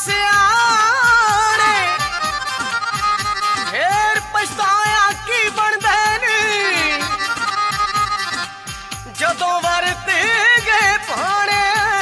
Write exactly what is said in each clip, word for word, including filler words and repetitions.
सियाने फिर पछताया की बनदे नी जदों वरते गए पाने।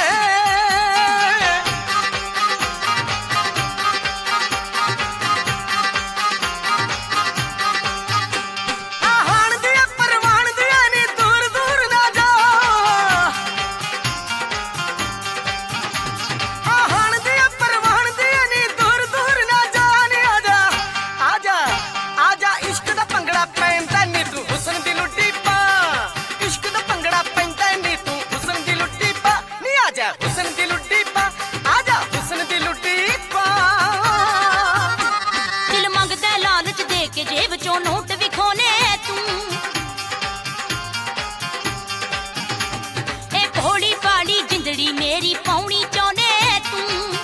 मेरी पौनी चाहने तू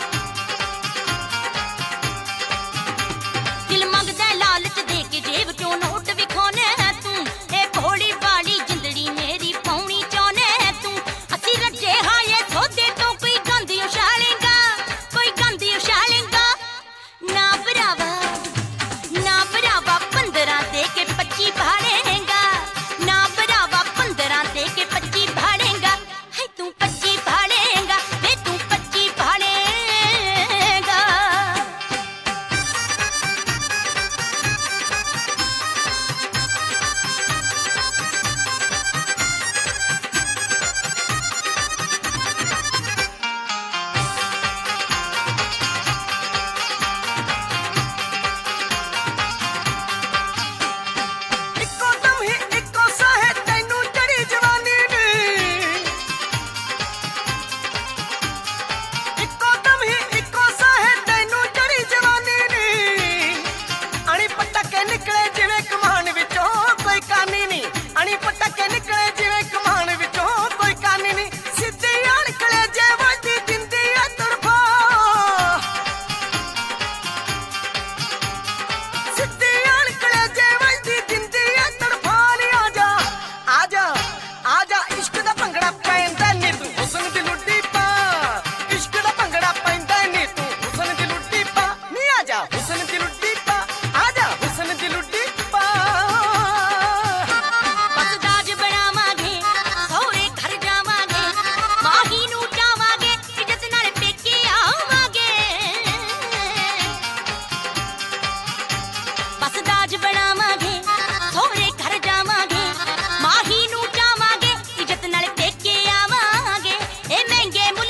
दिल मंगदा लालच दे के जेब चों नोट विखाने तू ए भोली भाली जिंदड़ी मेरी पौनी चाहने तू असी रजे हाए सौदे तो कोई गंदी उछालेगा कोई गंदी उछालेगा ना भरावा ना भरावा पंद्रह दे के पच्ची भाड़ेगा ना भरावा पंद्रह दे के पच्ची भाड़ेगा है तू पच्ची भाड़ेगा वे तू पच्ची भाड़ेगा। इको दम ही इको साहे तैनू चढ़ी जवानी नी इको दम ही इको साहे तैनू चढ़ी जवानी नी अणी पटके निकले जिवें कमान विचों कोई कानी नी अणी पटके निकले जिवें कमान विचों कोई कानी नी सिद्धी आण कलेजे वजदी दिंदी ऐ तड़फा सिद्धी आण कलेजे वजदी दिंदी ऐ तड़फा नी आजा आजा आजा इश्क दा भंगड़ा पैंदा नी तू हुस्न दी लुੱਡੀ पा इश्क दा भंगड़ा पैंदा नी तू हुस्न दी लुੱਡੀ पा नी आजा हुस्न दी लुੱਡੀ पा आजा हुस्न दी लुੱਡੀ पा। बस दाज बनावांगे सौरे घर जावांगे माही नू चावांगे इज्जत नाल पेके आवांगे बस दाज बनावांगे सौरे घर जावांगे माही नू चावांगे इज्जत नाल पेके आवांगे ए महंगे